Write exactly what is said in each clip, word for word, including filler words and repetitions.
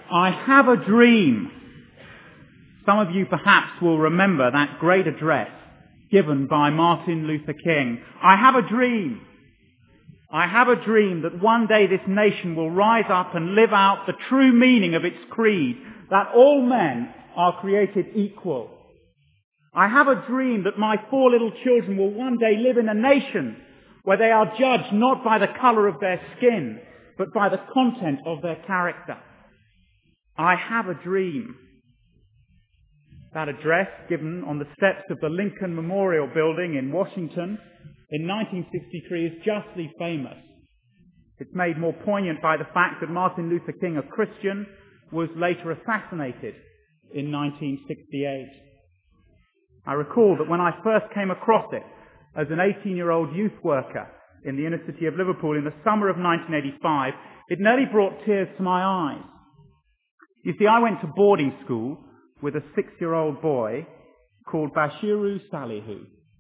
I have a dream. Some of you perhaps will remember that great address given by Martin Luther King. I have a dream. I have a dream that one day this nation will rise up and live out the true meaning of its creed, that all men are created equal. I have a dream that my four little children will one day live in a nation where they are judged not by the colour of their skin, but by the content of their character. I have a dream. That address, given on the steps of the Lincoln Memorial Building in Washington in nineteen sixty-three, is justly famous. It's made more poignant by the fact that Martin Luther King, a Christian, was later assassinated in nineteen sixty-eight. I recall that when I first came across it as an eighteen-year-old youth worker in the inner city of Liverpool in the summer of nineteen eighty-five, it nearly brought tears to my eyes. You see, I went to boarding school with a six-year-old boy called Bashiru Salihu.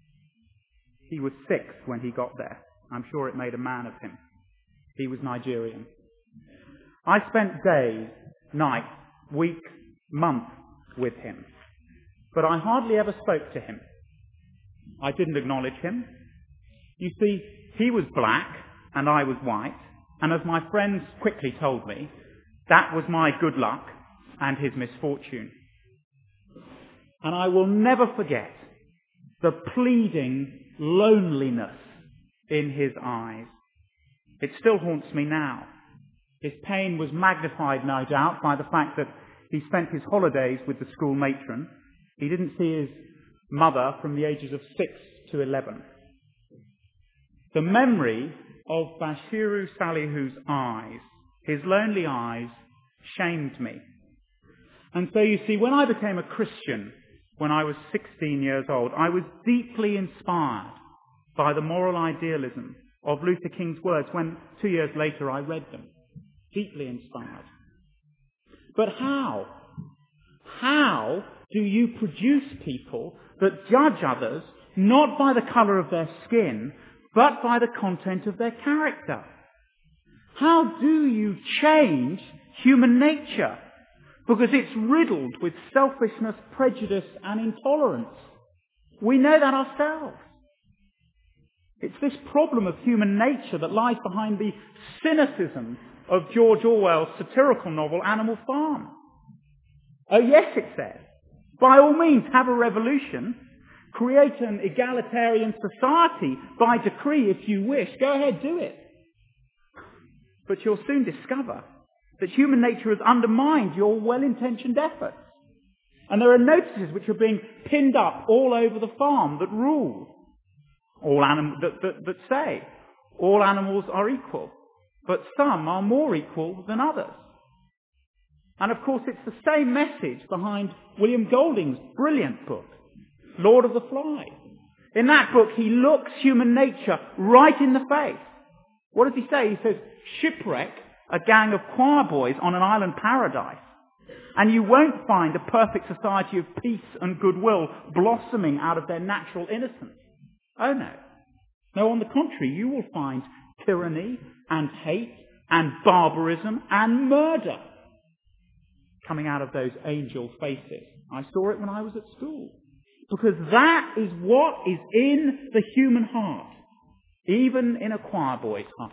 He was six when he got there. I'm sure it made a man of him. He was Nigerian. I spent days, nights, weeks, months with him, but I hardly ever spoke to him. I didn't acknowledge him. You see, he was black and I was white, and as my friends quickly told me, that was my good luck and his misfortune. And I will never forget the pleading loneliness in his eyes. It still haunts me now. His pain was magnified, no doubt, by the fact that he spent his holidays with the school matron. He didn't see his mother from the ages of six to eleven. The memory of Bashiru Salihu's eyes, his lonely eyes, shamed me. And so you see, when I became a Christian, when I was sixteen years old, I was deeply inspired by the moral idealism of Luther King's words when two years later I read them. Deeply inspired. But how? How do you produce people that judge others not by the colour of their skin, but by the content of their character? How do you change human nature? Because it's riddled with selfishness, prejudice and intolerance. We know that ourselves. It's this problem of human nature that lies behind the cynicism of George Orwell's satirical novel Animal Farm. Oh yes, it says, by all means have a revolution, create an egalitarian society by decree if you wish, go ahead, do it. But you'll soon discover that human nature has undermined your well-intentioned efforts. And there are notices which are being pinned up all over the farm that rule, all anim- that, that, that say all animals are equal, but some are more equal than others. And of course it's the same message behind William Golding's brilliant book, Lord of the Flies. In that book he looks human nature right in the face. What does he say? He says, shipwreck a gang of choir boys on an island paradise, and you won't find a perfect society of peace and goodwill blossoming out of their natural innocence. Oh no. No, on the contrary, you will find tyranny and hate and barbarism and murder coming out of those angel faces. I saw it when I was at school. Because that is what is in the human heart, even in a choir boy's heart.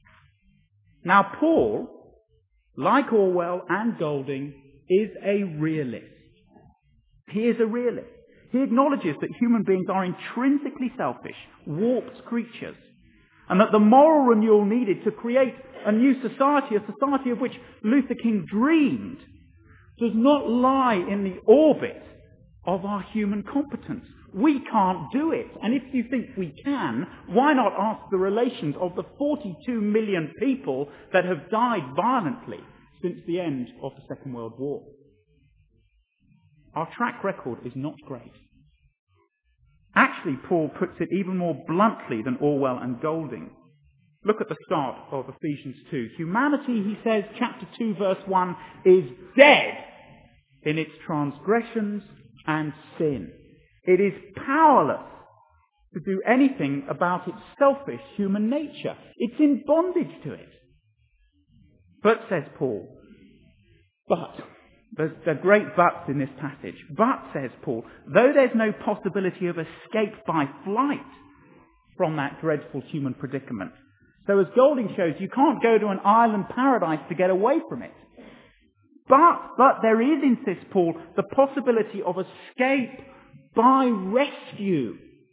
Now Paul, like Orwell and Golding, is a realist. He is a realist. He acknowledges that human beings are intrinsically selfish, warped creatures, and that the moral renewal needed to create a new society, a society of which Luther King dreamed, does not lie in the orbit of our human competence. We can't do it. And if you think we can, why not ask the relations of the forty-two million people that have died violently since the end of the Second World War? Our track record is not great. Actually, Paul puts it even more bluntly than Orwell and Golding. Look at the start of Ephesians two. Humanity, he says, chapter two, verse one, is dead in its transgressions and sin. It is powerless to do anything about its selfish human nature. It's in bondage to it. But, says Paul, But, there's the great buts in this passage. But, says Paul, though there's no possibility of escape by flight from that dreadful human predicament. So as Golding shows, you can't go to an island paradise to get away from it. But, but there is, insists Paul, the possibility of escape by rescue.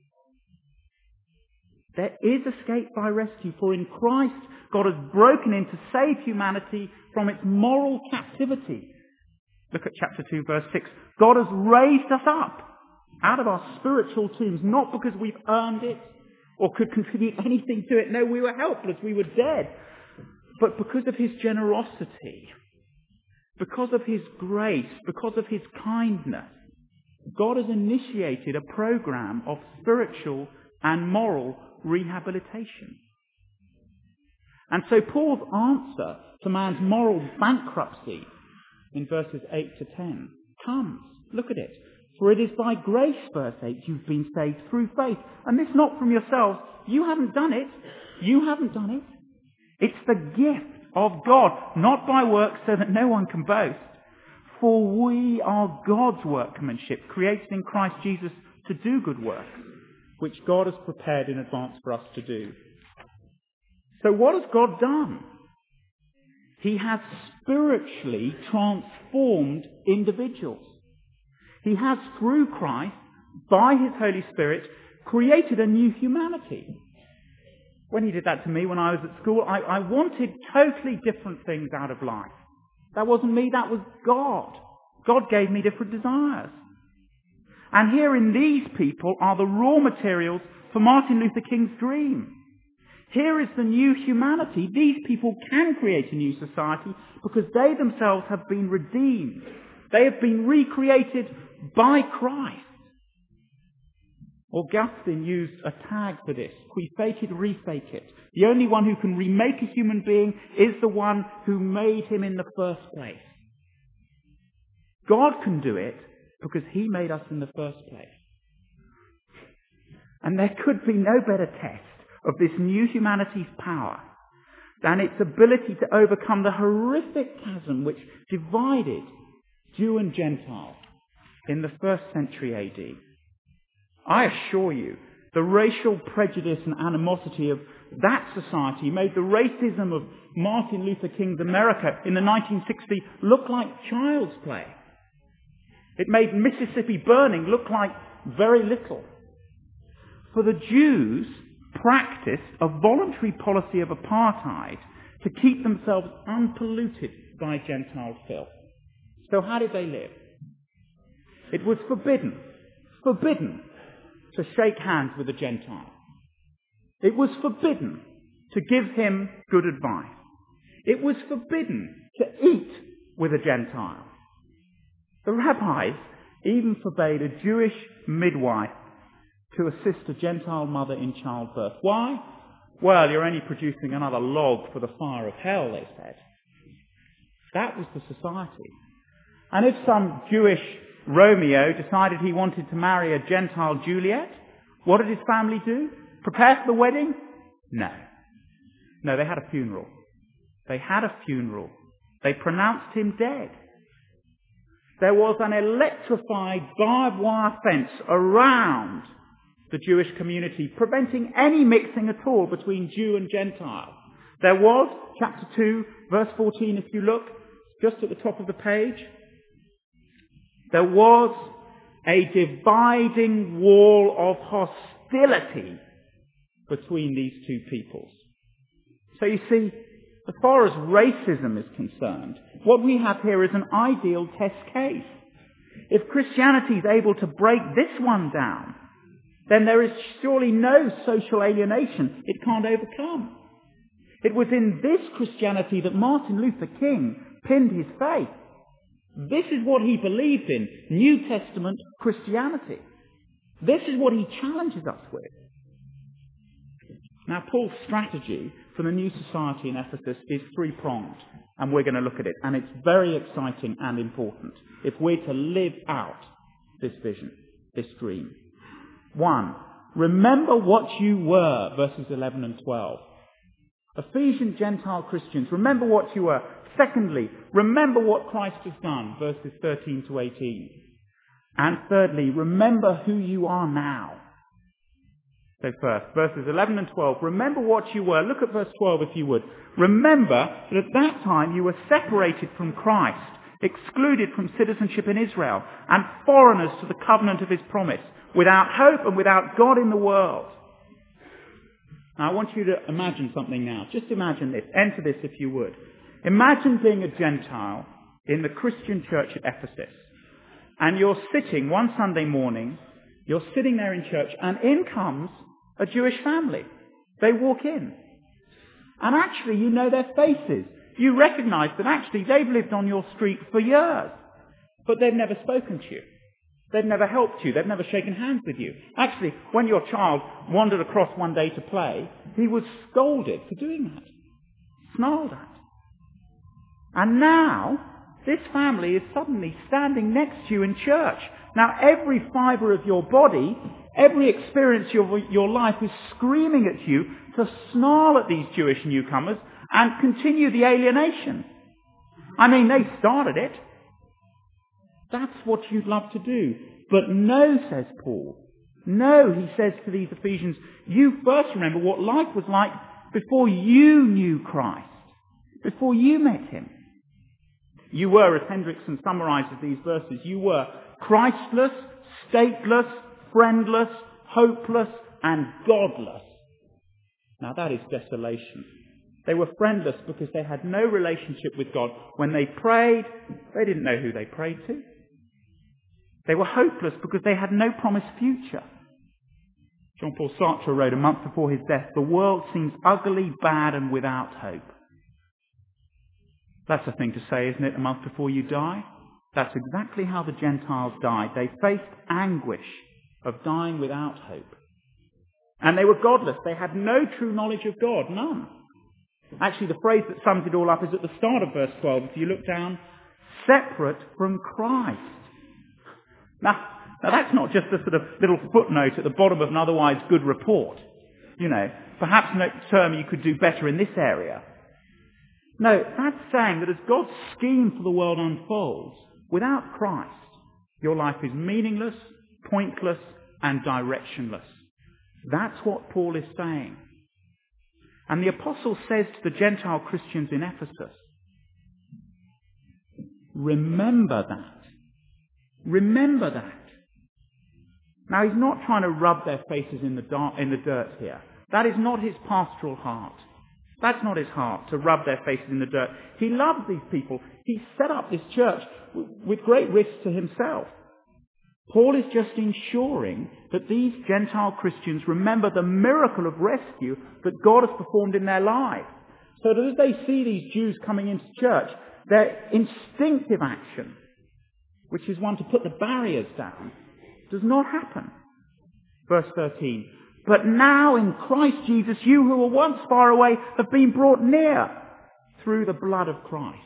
There is escape by rescue, for in Christ God has broken in to save humanity from its moral captivity. Look at chapter two, verse six. God has raised us up out of our spiritual tombs, not because we've earned it or could contribute anything to it. No, we were helpless, we were dead. But because of his generosity, because of his grace, because of his kindness, God has initiated a program of spiritual and moral rehabilitation. And so Paul's answer to man's moral bankruptcy in verses eight to ten comes. Look at it. For it is by grace, verse eight, you've been saved through faith. And this not from yourselves. You haven't done it. You haven't done it. It's the gift of God, not by works so that no one can boast. For we are God's workmanship, created in Christ Jesus to do good works, which God has prepared in advance for us to do. So what has God done? He has spiritually transformed individuals. He has, through Christ, by his Holy Spirit, created a new humanity. When he did that to me when I was at school, I, I wanted totally different things out of life. That wasn't me, that was God. God gave me different desires. And here in these people are the raw materials for Martin Luther King's dream. Here is the new humanity. These people can create a new society because they themselves have been redeemed. They have been recreated by Christ. Augustine used a tag for this. Qui fake it, refake it. The only one who can remake a human being is the one who made him in the first place. God can do it because he made us in the first place. And there could be no better test of this new humanity's power than its ability to overcome the horrific chasm which divided Jew and Gentile in the first century A D. I assure you, the racial prejudice and animosity of that society made the racism of Martin Luther King's America in the nineteen sixties look like child's play. It made Mississippi burning look like very little. For the Jews practiced a voluntary policy of apartheid to keep themselves unpolluted by Gentile filth. So how did they live? It was forbidden, forbidden to shake hands with a Gentile. It was forbidden to give him good advice. It was forbidden to eat with a Gentile. The rabbis even forbade a Jewish midwife to assist a Gentile mother in childbirth. Why? Well, you're only producing another log for the fire of hell, they said. That was the society. And if some Jewish Romeo decided he wanted to marry a Gentile Juliet, what did his family do? Prepare for the wedding? No. No, they had a funeral. They had a funeral. They pronounced him dead. There was an electrified barbed wire fence around the Jewish community, preventing any mixing at all between Jew and Gentile. There was, chapter two, verse fourteen, if you look, just at the top of the page, there was a dividing wall of hostility between these two peoples. So you see, as far as racism is concerned, what we have here is an ideal test case. If Christianity is able to break this one down, then there is surely no social alienation it can't overcome. It was in this Christianity that Martin Luther King pinned his faith. This is what he believed in, New Testament Christianity. This is what he challenges us with. Now, Paul's strategy for the new society in Ephesus is three-pronged, and we're going to look at it. And it's very exciting and important if we're to live out this vision, this dream. One, remember what you were, verses eleven and twelve. Ephesian Gentile Christians, remember what you were. Secondly, remember what Christ has done, verses thirteen to eighteen. And thirdly, remember who you are now. So first, verses eleven and twelve, remember what you were. Look at verse twelve if you would. Remember that at that time you were separated from Christ, excluded from citizenship in Israel, and foreigners to the covenant of his promise, without hope and without God in the world. Now I want you to imagine something now. Just imagine this. Enter this if you would. Imagine being a Gentile in the Christian church at Ephesus. And you're sitting one Sunday morning, you're sitting there in church, and in comes a Jewish family. They walk in. And actually you know their faces. You recognise that actually they've lived on your street for years. But they've never spoken to you. They've never helped you. They've never shaken hands with you. Actually, when your child wandered across one day to play, he was scolded for doing that. Snarled at. And now, this family is suddenly standing next to you in church. Now, every fibre of your body, every experience of your life is screaming at you to snarl at these Jewish newcomers and continue the alienation. I mean, they started it. That's what you'd love to do. But no, says Paul. No, he says to these Ephesians, you first remember what life was like before you knew Christ, before you met him. You were, as Hendrickson summarises these verses, you were Christless, stateless, friendless, hopeless, and godless. Now that is desolation. They were friendless because they had no relationship with God. When they prayed, they didn't know who they prayed to. They were hopeless because they had no promised future. Jean-Paul Sartre wrote a month before his death, the world seems ugly, bad, and without hope. That's a thing to say, isn't it, a month before you die? That's exactly how the Gentiles died. They faced anguish of dying without hope. And they were godless. They had no true knowledge of God, none. Actually, the phrase that sums it all up is at the start of verse twelve. If you look down, separate from Christ. Now, now that's not just a sort of little footnote at the bottom of an otherwise good report. You know, perhaps next term you could do better in this area. No, that's saying that as God's scheme for the world unfolds, without Christ, your life is meaningless, pointless, and directionless. That's what Paul is saying. And the apostle says to the Gentile Christians in Ephesus, remember that. Remember that. Now he's not trying to rub their faces in the, dark, in the dirt here. That is not his pastoral heart. That's not his heart, to rub their faces in the dirt. He loves these people. He set up this church with great risk to himself. Paul is just ensuring that these Gentile Christians remember the miracle of rescue that God has performed in their lives. So that as they see these Jews coming into church, their instinctive action, which is one to put the barriers down, does not happen. Verse thirteen. But now in Christ Jesus, you who were once far away have been brought near through the blood of Christ.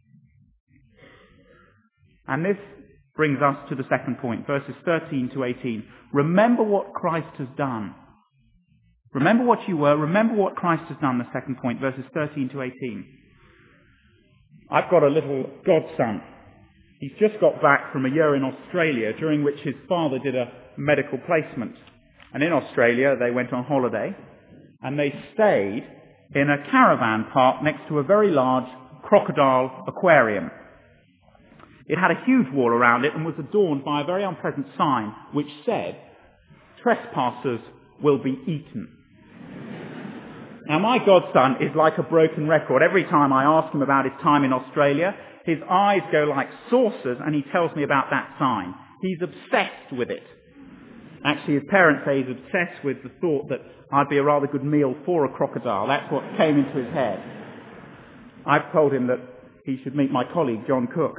And this brings us to the second point, verses thirteen to eighteen. Remember what Christ has done. Remember what you were. Remember what Christ has done, the second point, verses thirteen to eighteen. I've got a little godson. He's just got back from a year in Australia, during which his father did a medical placement. And in Australia, they went on holiday, and they stayed in a caravan park next to a very large crocodile aquarium. It had a huge wall around it and was adorned by a very unpleasant sign which said, trespassers will be eaten. Now my godson is like a broken record. Every time I ask him about his time in Australia, his eyes go like saucers and he tells me about that sign. He's obsessed with it. Actually, his parents say he's obsessed with the thought that I'd be a rather good meal for a crocodile. That's what came into his head. I've told him that he should meet my colleague, John Cook.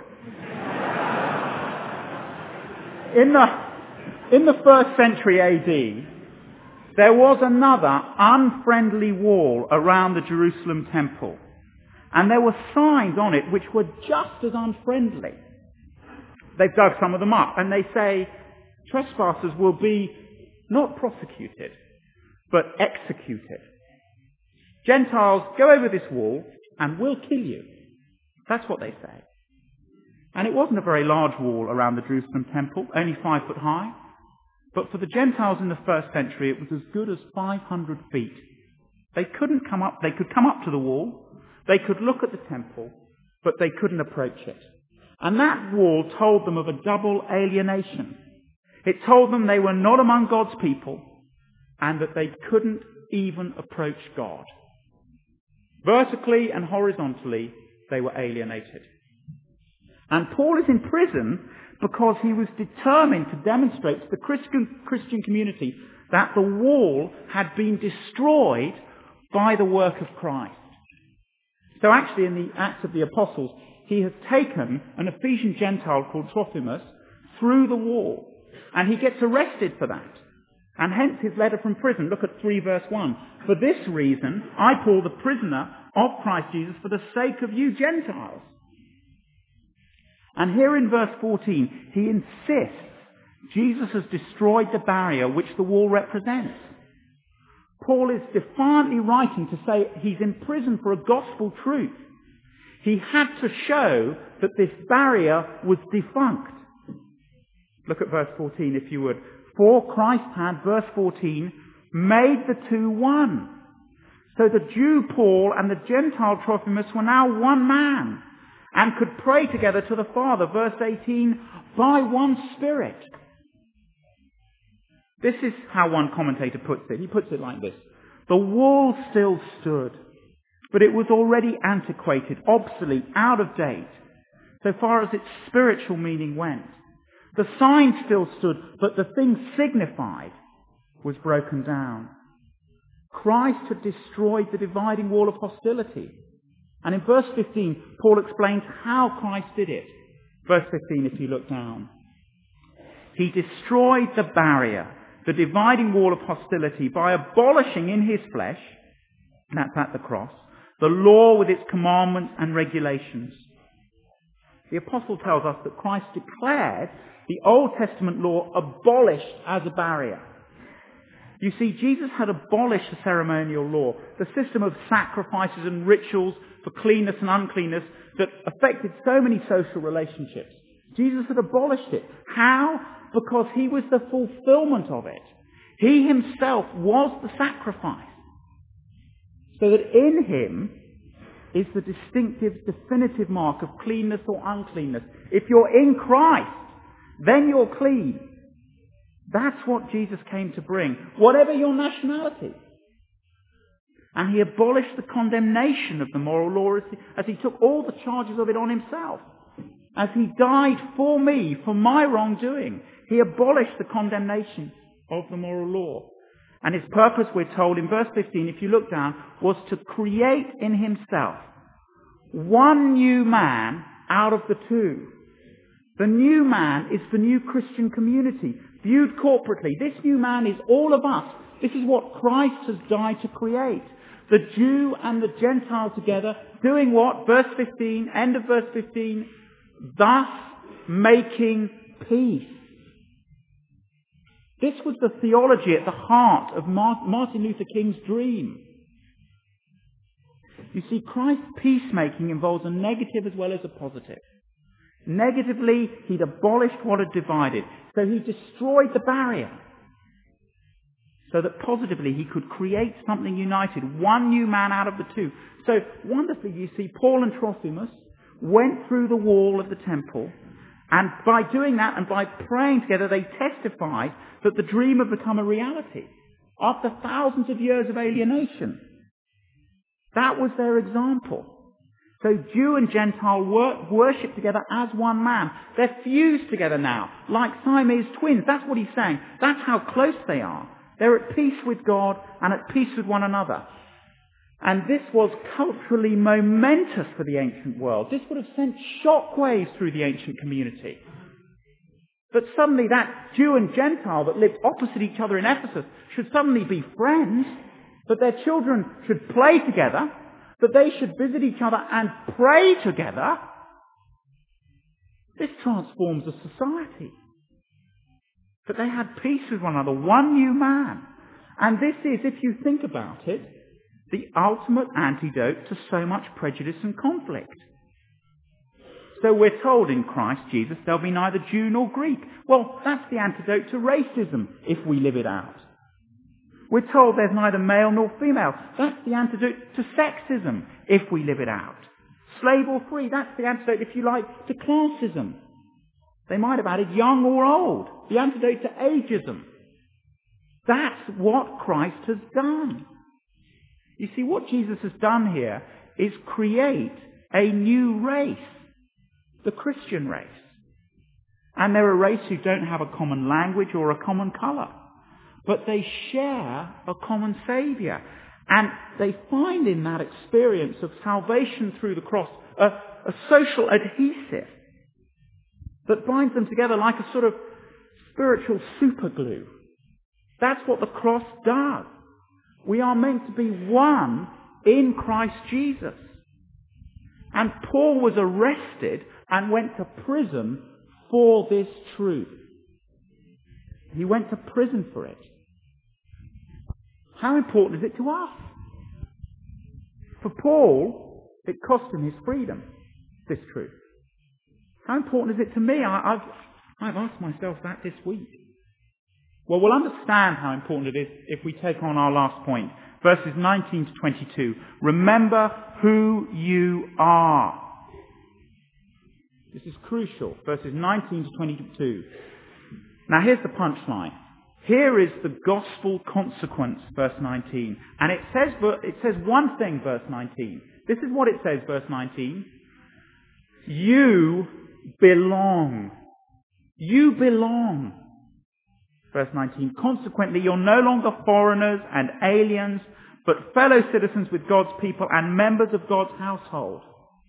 In the, in the first century A D, there was another unfriendly wall around the Jerusalem temple. And there were signs on it which were just as unfriendly. They've dug some of them up, and they say, trespassers will be not prosecuted, but executed. Gentiles, go over this wall and we'll kill you. That's what they say. And it wasn't a very large wall around the Jerusalem temple, only five foot high. But for the Gentiles in the first century, it was as good as five hundred feet. They couldn't come up, they could come up to the wall, they could look at the temple, but they couldn't approach it. And that wall told them of a double alienation. It told them they were not among God's people and that they couldn't even approach God. Vertically and horizontally, they were alienated. And Paul is in prison because he was determined to demonstrate to the Christian, Christian community that the wall had been destroyed by the work of Christ. So actually in the Acts of the Apostles, he has taken an Ephesian Gentile called Trophimus through the wall. And he gets arrested for that. And hence his letter from prison. Look at three verse one. For this reason, I, Paul, the prisoner of Christ Jesus, for the sake of you Gentiles. And here in verse fourteen, he insists Jesus has destroyed the barrier which the wall represents. Paul is defiantly writing to say he's in prison for a gospel truth. He had to show that this barrier was defunct. Look at verse fourteen if you would. For Christ had, verse fourteen, made the two one. So the Jew Paul and the Gentile Trophimus were now one man and could pray together to the Father, verse eighteen, by one Spirit. This is how one commentator puts it. He puts it like this. The wall still stood, but it was already antiquated, obsolete, out of date, so far as its spiritual meaning went. The sign still stood, but the thing signified was broken down. Christ had destroyed the dividing wall of hostility. And in verse fifteen, Paul explains how Christ did it. Verse fifteen, if you look down. He destroyed the barrier, the dividing wall of hostility, by abolishing in his flesh, and that's at the cross, the law with its commandments and regulations. The apostle tells us that Christ declared the Old Testament law abolished as a barrier. You see, Jesus had abolished the ceremonial law, the system of sacrifices and rituals for cleanness and uncleanness that affected so many social relationships. Jesus had abolished it. How? Because he was the fulfillment of it. He himself was the sacrifice. So that in him is the distinctive, definitive mark of cleanness or uncleanness. If you're in Christ, then you're clean. That's what Jesus came to bring, whatever your nationality. And he abolished the condemnation of the moral law as he, as he took all the charges of it on himself. As he died for me, for my wrongdoing, he abolished the condemnation of the moral law. And his purpose, we're told in verse fifteen, if you look down, was to create in himself one new man out of the two. The new man is the new Christian community, viewed corporately. This new man is all of us. This is what Christ has died to create. The Jew and the Gentile together, doing what? Verse fifteen, end of verse fifteen, thus making peace. This was the theology at the heart of Martin Luther King's dream. You see, Christ's peacemaking involves a negative as well as a positive. Negatively, he'd abolished what had divided. So he destroyed the barrier. So that positively he could create something united. One new man out of the two. So wonderfully, you see, Paul and Trophimus went through the wall of the temple. And by doing that and by praying together, they testified that the dream had become a reality. After thousands of years of alienation. That was their example. So Jew and Gentile worship together as one man. They're fused together now, like Siamese twins. That's what he's saying. That's how close they are. They're at peace with God and at peace with one another. And this was culturally momentous for the ancient world. This would have sent shockwaves through the ancient community. That suddenly that Jew and Gentile that lived opposite each other in Ephesus should suddenly be friends, that their children should play together, that they should visit each other and pray together. This transforms a society. That they had peace with one another, one new man. And this is, if you think about it, the ultimate antidote to so much prejudice and conflict. So we're told in Christ Jesus there'll be neither Jew nor Greek. Well, that's the antidote to racism if we live it out. We're told there's neither male nor female. That's the antidote to sexism if we live it out. Slave or free, that's the antidote, if you like, to classism. They might have added young or old, the antidote to ageism. That's what Christ has done. You see, what Jesus has done here is create a new race, the Christian race. And they're a race who don't have a common language or a common colour, but they share a common Saviour. And they find in that experience of salvation through the cross a, a social adhesive that binds them together like a sort of spiritual superglue. That's what the cross does. We are meant to be one in Christ Jesus. And Paul was arrested and went to prison for this truth. He went to prison for it. How important is it to us? For Paul, it cost him his freedom, this truth. How important is it to me? I, I've, I've asked myself that this week. Well, we'll understand how important it is if we take on our last point. Verses nineteen to twenty-two. Remember who you are. This is crucial. Verses nineteen to twenty-two. Now here's the punchline. Here is the gospel consequence, verse nineteen. And it says, it says one thing, verse nineteen. This is what it says, verse nineteen. You belong. You belong. Verse nineteen. Consequently, you're no longer foreigners and aliens, but fellow citizens with God's people and members of God's household.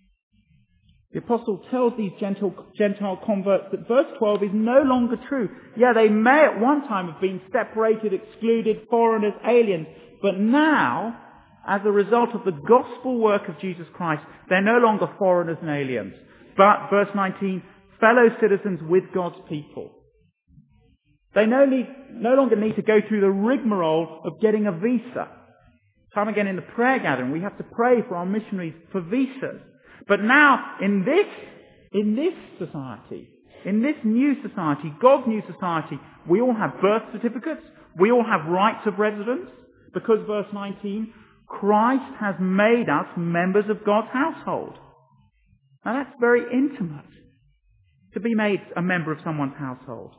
The apostle tells these Gentile, Gentile converts that verse twelve is no longer true. Yeah, they may at one time have been separated, excluded, foreigners, aliens, but now, as a result of the gospel work of Jesus Christ, they're no longer foreigners and aliens. But, verse nineteen, fellow citizens with God's people. They no, need, no longer need to go through the rigmarole of getting a visa. Time again in the prayer gathering, we have to pray for our missionaries for visas. But now, in this, in this society, in this new society, God's new society, we all have birth certificates, we all have rights of residence, because verse nineteen, Christ has made us members of God's household. Now that's very intimate, to be made a member of someone's household.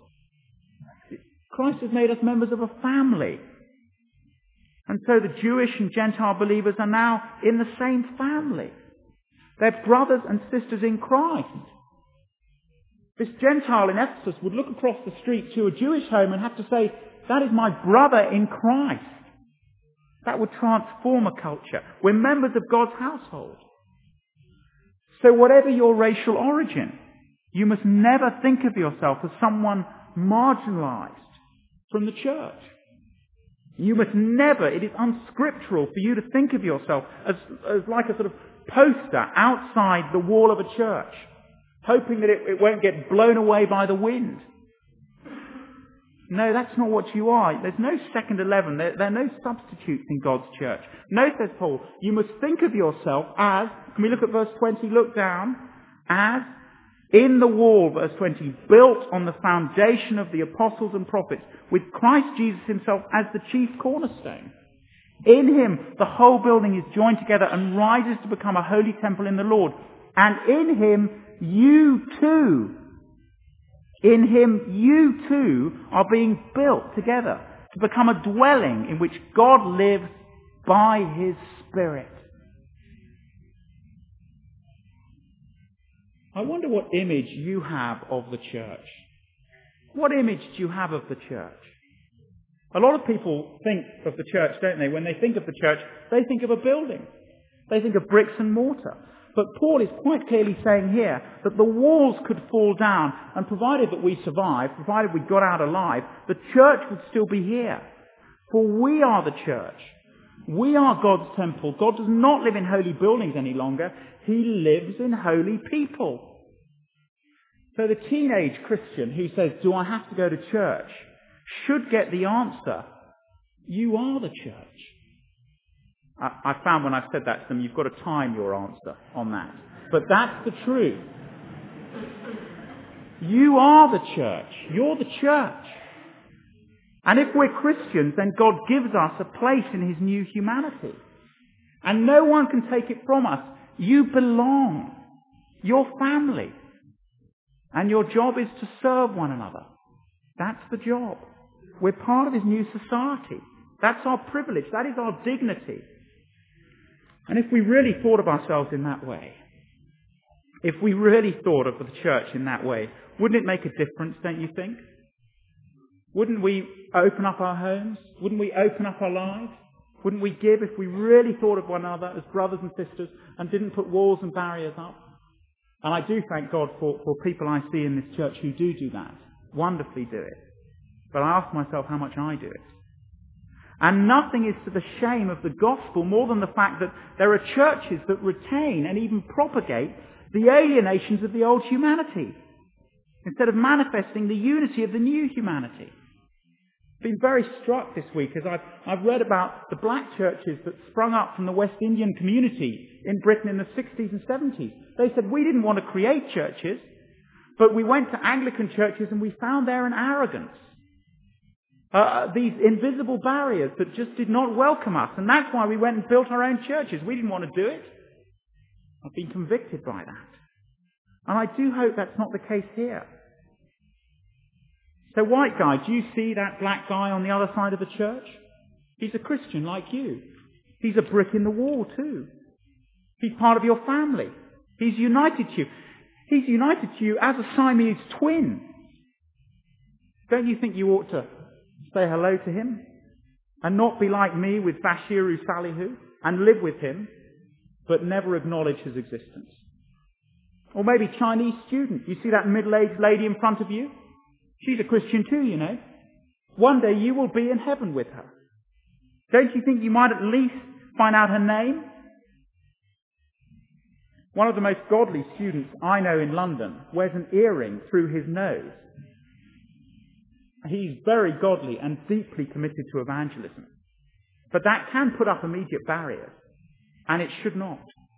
Christ has made us members of a family. And so the Jewish and Gentile believers are now in the same family. They're brothers and sisters in Christ. This Gentile in Ephesus would look across the street to a Jewish home and have to say, that is my brother in Christ. That would transform a culture. We're members of God's household. So whatever your racial origin, you must never think of yourself as someone marginalized from the church. You must never, it is unscriptural for you to think of yourself as, as like a sort of poster outside the wall of a church, hoping that it, it won't get blown away by the wind. No, that's not what you are. There's no second eleven. There, there are no substitutes in God's church. No, says Paul, you must think of yourself as, can we look at verse twenty, look down, as in the wall, verse twenty, built on the foundation of the apostles and prophets, with Christ Jesus himself as the chief cornerstone. In him, the whole building is joined together and rises to become a holy temple in the Lord. And in him, you too, in him, you too are being built together to become a dwelling in which God lives by his Spirit. I wonder what image you have of the church. What image do you have of the church? A lot of people think of the church, don't they? When they think of the church, they think of a building. They think of bricks and mortar. But Paul is quite clearly saying here that the walls could fall down, and provided that we survived, provided we got out alive, the church would still be here. For we are the church. We are God's temple. God does not live in holy buildings any longer. He lives in holy people. So the teenage Christian who says, do I have to go to church, should get the answer, you are the church. I, I found when I said that to them, you've got to time your answer on that. But that's the truth. You are the church. You're the church. And if we're Christians, then God gives us a place in his new humanity. And no one can take it from us. You belong. You're family. And your job is to serve one another. That's the job. We're part of his new society. That's our privilege. That is our dignity. And if we really thought of ourselves in that way, if we really thought of the church in that way, wouldn't it make a difference, don't you think? Wouldn't we open up our homes? Wouldn't we open up our lives? Wouldn't we give if we really thought of one another as brothers and sisters and didn't put walls and barriers up? And I do thank God for, for people I see in this church who do do that. Wonderfully do it. But I ask myself how much I do it. And nothing is to the shame of the gospel more than the fact that there are churches that retain and even propagate the alienations of the old humanity instead of manifesting the unity of the new humanity. I've been very struck this week as I've, I've read about the black churches that sprung up from the West Indian community in Britain in the sixties and seventies. They said, we didn't want to create churches, but we went to Anglican churches and we found there an arrogance. Uh, these invisible barriers that just did not welcome us. And that's why we went and built our own churches. We didn't want to do it. I've been convicted by that. And I do hope that's not the case here. So white guy, do you see that black guy on the other side of the church? He's a Christian like you. He's a brick in the wall too. He's part of your family. He's united to you. He's united to you as a Siamese twin. Don't you think you ought to say hello to him? And not be like me with Bashiru Salihu and live with him, but never acknowledge his existence. Or maybe Chinese student. You see that middle-aged lady in front of you? She's a Christian too, you know. One day you will be in heaven with her. Don't you think you might at least find out her name? One of the most godly students I know in London wears an earring through his nose. He's very godly and deeply committed to evangelism. But that can put up immediate barriers. And it should not.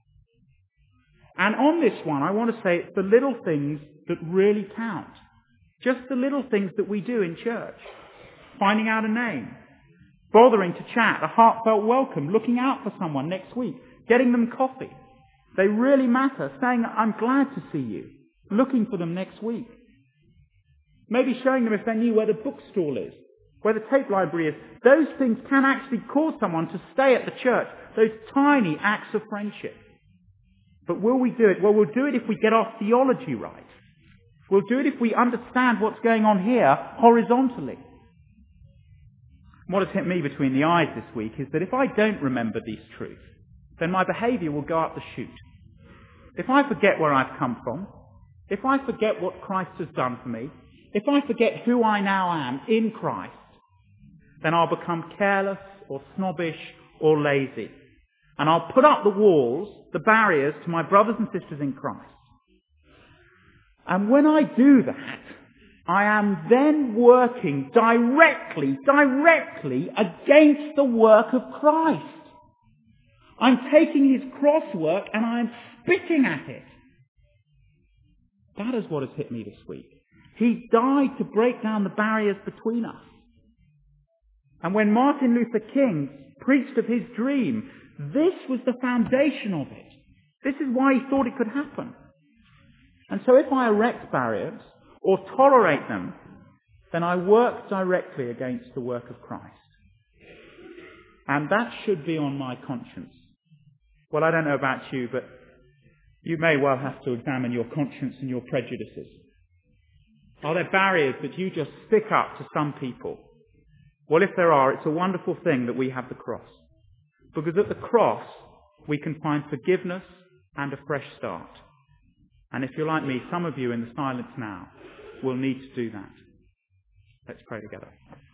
And on this one, I want to say it's the little things that really count. Just the little things that we do in church. Finding out a name. Bothering to chat, a heartfelt welcome, looking out for someone next week, getting them coffee. They really matter. Saying, I'm glad to see you. Looking for them next week. Maybe showing them if they knew where the bookstall is, where the tape library is. Those things can actually cause someone to stay at the church. Those tiny acts of friendship. But will we do it? Well, we'll do it if we get our theology right. We'll do it if we understand what's going on here horizontally. What has hit me between the eyes this week is that if I don't remember these truths, then my behaviour will go up the chute. If I forget where I've come from, if I forget what Christ has done for me, if I forget who I now am in Christ, then I'll become careless or snobbish or lazy. And I'll put up the walls, the barriers to my brothers and sisters in Christ. And when I do that, I am then working directly, directly against the work of Christ. I'm taking his cross work and I'm spitting at it. That is what has hit me this week. He died to break down the barriers between us. And when Martin Luther King preached of his dream, this was the foundation of it. This is why he thought it could happen. And so if I erect barriers or tolerate them, then I work directly against the work of Christ. And that should be on my conscience. Well, I don't know about you, but you may well have to examine your conscience and your prejudices. Are there barriers that you just stick up to some people? Well, if there are, it's a wonderful thing that we have the cross. Because at the cross, we can find forgiveness and a fresh start. And if you're like me, some of you in the silence now will need to do that. Let's pray together.